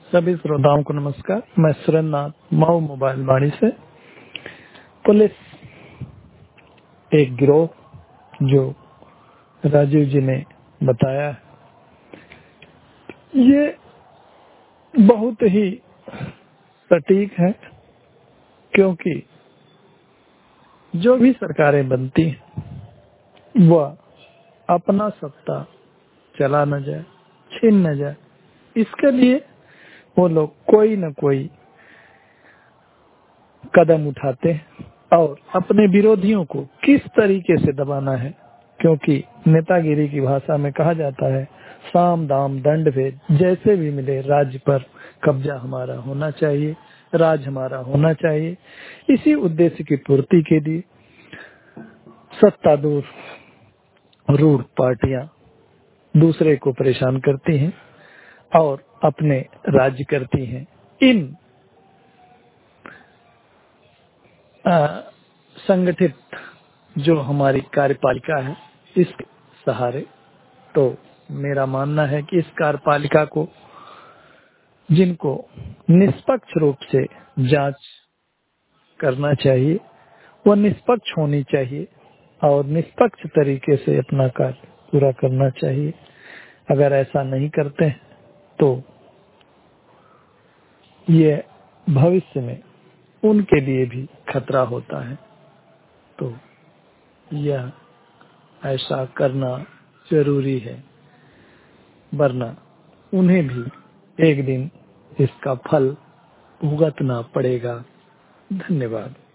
सभी श्रोताओं को नमस्कार। मैं सुरेंद्रनाथ मऊ मोबाइल वाणी से। पुलिस एक गिरोह जो राजीव जी ने बताया, ये बहुत ही सटीक है, क्योंकि जो भी सरकारें बनती हैं वह अपना सत्ता चला न जाए, छीन न जाए, इसके लिए वो लोग कोई न कोई कदम उठाते हैं और अपने विरोधियों को किस तरीके से दबाना है। क्योंकि नेतागिरी की भाषा में कहा जाता है, साम दाम दंड भेद जैसे भी मिले राज्य पर कब्जा हमारा होना चाहिए, राज हमारा होना चाहिए। इसी उद्देश्य की पूर्ति के लिए सत्तारूढ़ रूढ़ पार्टियां दूसरे को परेशान करती हैं और अपने राज्य करती हैं। इन संगठित जो हमारी कार्यपालिका है, इस सहारे तो मेरा मानना है कि इस कार्यपालिका को, जिनको निष्पक्ष रूप से जांच करना चाहिए, वह निष्पक्ष होनी चाहिए और निष्पक्ष तरीके से अपना कार्य पूरा करना चाहिए। अगर ऐसा नहीं करते हैं तो ये भविष्य में उनके लिए भी खतरा होता है। तो यह ऐसा करना जरूरी है, वरना उन्हें भी एक दिन इसका फल भुगतना पड़ेगा। धन्यवाद।